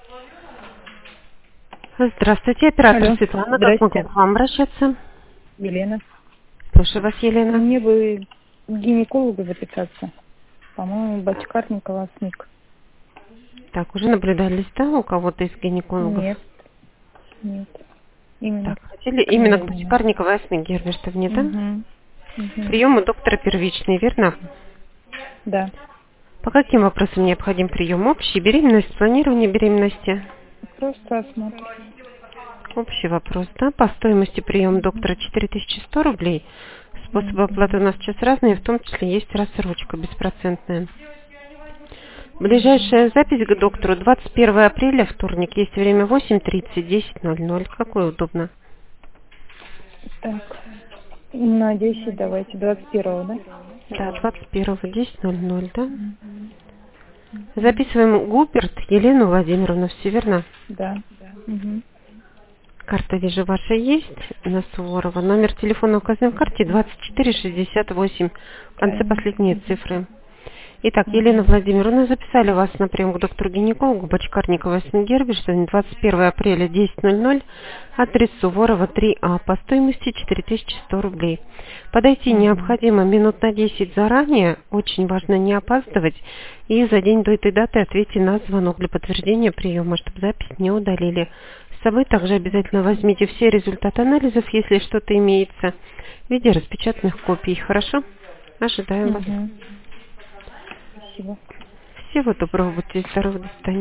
Здравствуйте, оператор Алло. Светлана. Как могу Здрасте. к вам обращаться? Елена. Слушаю вас, Елена. Мне бы к гинекологу записаться. По-моему, Бочкарникова СМИК. Так, уже наблюдались, да, у кого-то из гинекологов? Нет, нет. Именно Так, хотели ко мне именно к именно. Бочкарниковой Асме Герберштовне, да? Угу. Угу. Прием у доктора первичный, верно? Да. По каким вопросам необходим прием? Общий, беременность, планирование беременности? Просто осмотр. Общий вопрос, да? По стоимости приема доктора 4100 рублей. Способы оплаты у нас сейчас разные, в том числе есть рассрочка беспроцентная. Ближайшая запись к доктору 21 апреля, вторник. Есть время 8:30, 10:00. Какое удобно? Так. На 10 давайте. 21-го, да? Да, 21-го, 10:00, да? Записываем Губерт Елену Владимировну, все верно? Да. Угу. Карта, вижу, ваша есть, на Суворова. Номер телефона указан в карте 2468. В конце Правильно. последние цифры. Итак, Елена Угу. Владимировна, записали вас на прием к доктору-гинекологу Бочкарниковой Герберштовне 21 апреля 10:00, адрес Суворова 3А, по стоимости 4100 рублей. Подойти Угу. необходимо минут на 10 заранее, очень важно не опаздывать, и за день до этой даты ответьте на звонок для подтверждения приема, чтобы запись не удалили. С собой также обязательно возьмите все результаты анализов, если что-то имеется, в виде распечатанных копий. Хорошо? Ожидаем вас. Угу. Спасибо. Всего доброго, будьте здоровы, до свидания.